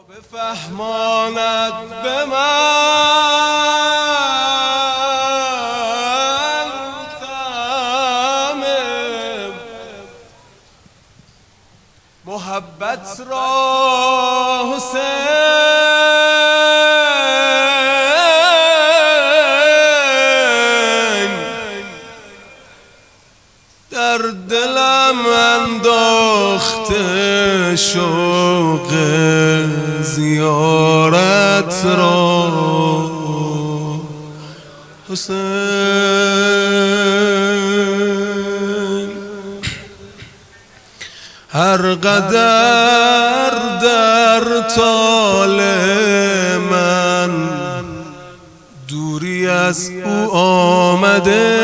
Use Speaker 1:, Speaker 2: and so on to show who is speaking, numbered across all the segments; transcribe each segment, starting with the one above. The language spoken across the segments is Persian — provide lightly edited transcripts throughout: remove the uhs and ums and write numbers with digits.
Speaker 1: بفهماند به من طعم محبت را حسین در دلم انداخته شوق زیارت را حسین هر قدر در طال من دوری از او آمده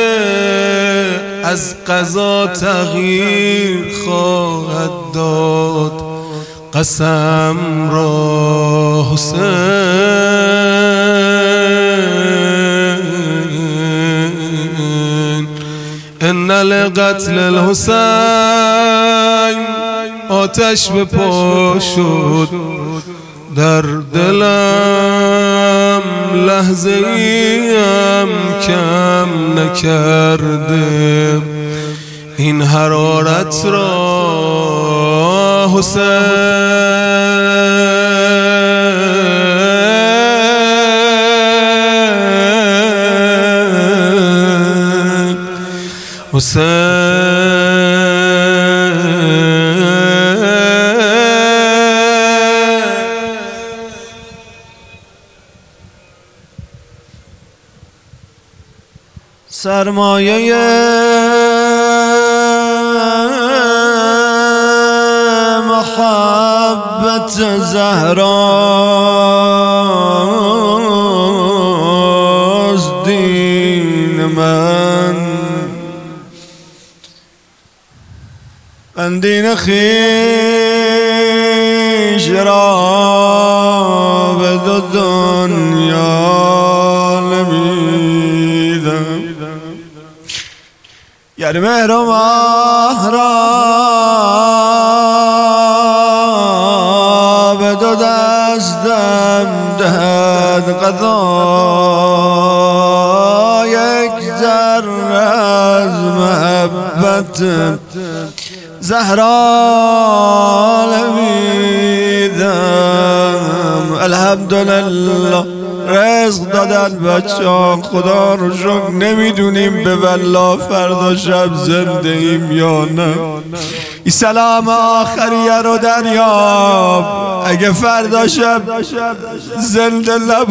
Speaker 1: از قضا تغییر خواهد داد قسم را حسین ان لقتل الحسین آتش به پا شد در دلم لحظه ایم کم نکرده این حرارت را حسین
Speaker 2: سرمایه محبت زهراست دین من دین خویش را به دو دنیا نمیدم گر مهر و ماه را به دو دستم دهد قضا یک ذره از محبت زهرا نمیدم الحمدلله رزق دادن بچه‌ها خدا رو شکر نمیدونیم به والله فردا شب زنده ایم یا نه این سلام آخریه رو دریاب اگه فردا شب زنده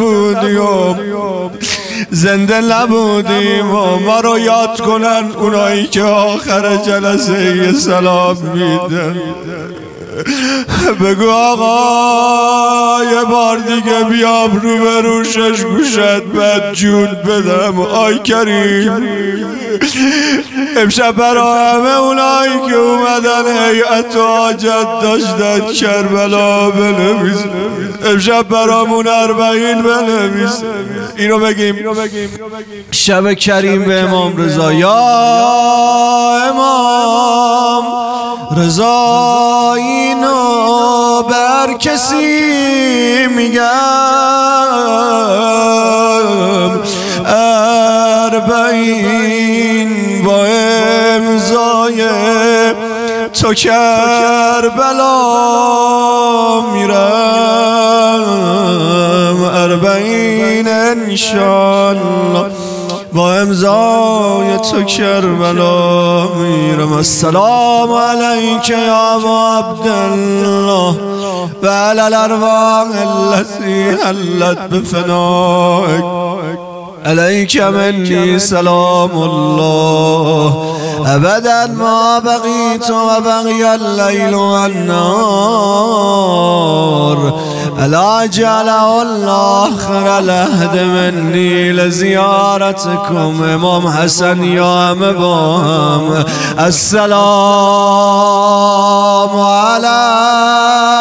Speaker 2: نبودیم و ما رو یاد کنن اونایی که آخر جلسه یه سلام میدن بگو آقا یه بار دیگه بیام رو به روشش گوشت بعد جون بدم آی کریم امشب برای همه اونایی که اومدن هیئت و حاجت داشتن کربلا بنویس امشب برامون 40 بنویس اینو بگیم شب کریم به امام رضا یا امام رضا اینو بر کسی میگم 40 با امضای تو کربلا میرم 40 انشالله با امضای تو کربلا میرم السلام علیک یا ابا عبدالله و علی الارواح التي حلت بفنائک علیک منی سلام الله ابدا ما بقیت و بقی اللیل و النهار الا جعله الله خیر العهد منی لزیارتکم امام حسن یا همه با هم السلام علی